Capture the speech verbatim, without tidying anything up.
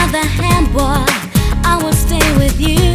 the hand, boy, I will stay with you.